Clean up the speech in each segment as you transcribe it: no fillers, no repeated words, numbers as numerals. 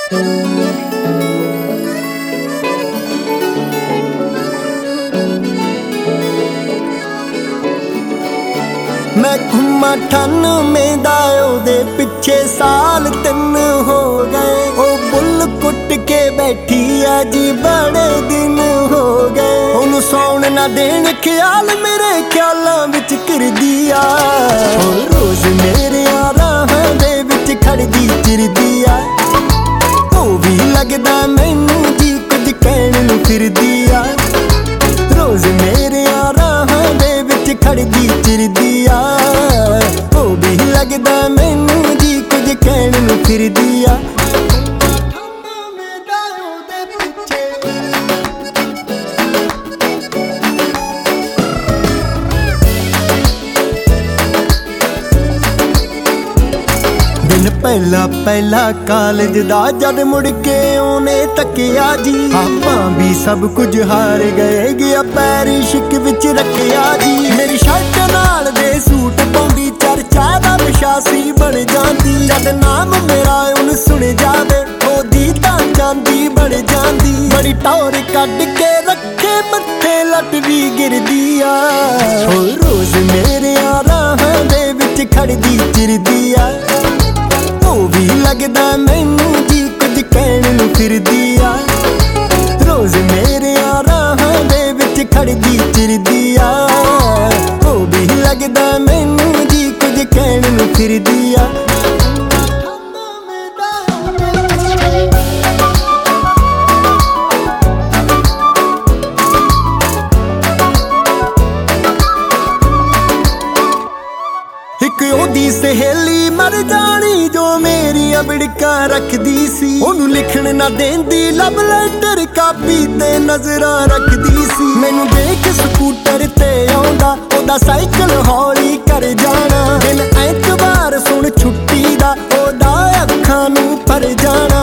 मैं घुमा 98 दा ओदे पिछे साल 3 हो गए। ओ बुल कुट के बैठी आ जी बड़े दिन हो गए। ओनू सौण ना देण ख्याल मेरे ख्यालां विच घिरदी आ। रोज मेरे राहां दे विच खड़दी चिरदी आ। ओ भी लगदा मैनू जी कुछ कहण नूं फिरदी आ। रोज मेरे राहां दे विच खड़दी चिरदी आ। ओ भी लगदा मैनू जी कुछ कहण नूं फिरदी आ। दिन पहला पहला कालज दा जद मुड़ के ओने तकिया जी। आपां भी सब कुछ हार गए, गया पैर इश्क विच रखिया जी। मेरी शर्ट नाल दे सूट पाउंदी चर्चा दा विशासी बन जांदी। जद नाम मेरा उन सुन जावे ओदी तां चांदी बन जांदी। बड़ी टौर कढ के रखे मत्थे लट भी गिरदी आ। रोज मेरे राहां दे विच खड़दी चिरदी आ। ओ भी लगदा मैनू जी कुछ कहण नूं फिरदी आ। रोज मेरे राहां दे विच खड़दी चिरदी आ। ओ भी लगदा मैनू जी कुछ कहण नूं फिरदी आ। एक ओदी सहेली मर जानी जो मेरियां बिड़कां रखदी सी। ओनू लिखण ना देंदी लव लेटर कापी ते नजरां रखदी सी। मैनू देख स्कूटर ते आउंदा ओदा साइकिल हौली कर जाना। दिन ऐतवार सुन छुट्टी दा ओदा अखां नूं भर जाना।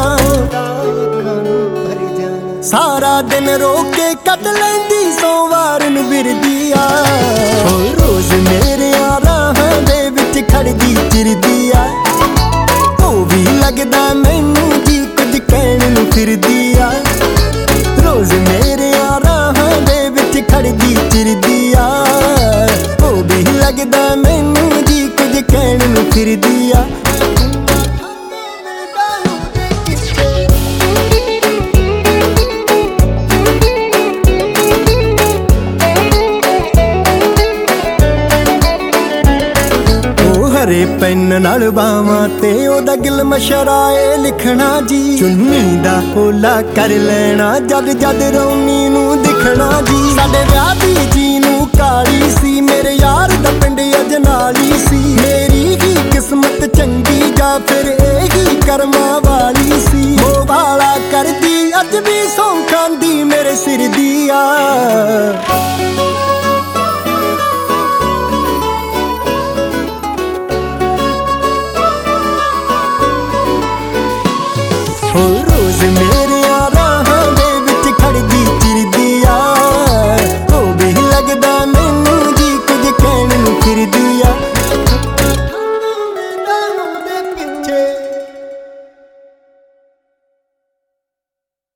सारा दिन रो के कट लैंदी सोमवार नूं विरदी आ। रोज मेरे राहां दे विच खड़दी चिरदी आ। ओ भी लगदा मैनू जी कुछ कहण नूं फिरदी आ। रोज मेरे राहां दे विच खड़दी चिरदी आ। ओ भी लगदा मैनू जी कुछ कहण नूं फिरदी आ। हरे पेन नाल बावां ते ओदा गिल मशराए लिखना जी। चुन्नी दा ओला कर लेना जद जद रौनी नूं दिखना जी। साडे विआह दी जी नूं काली सी मेरे यार दा पिंड अजनाली सी। मेरी ही किस्मत चंगी जा फिर एही करमां वाली सी। ओ वाला करदी अज भी सौं खांदी मेरे सिर दी आ।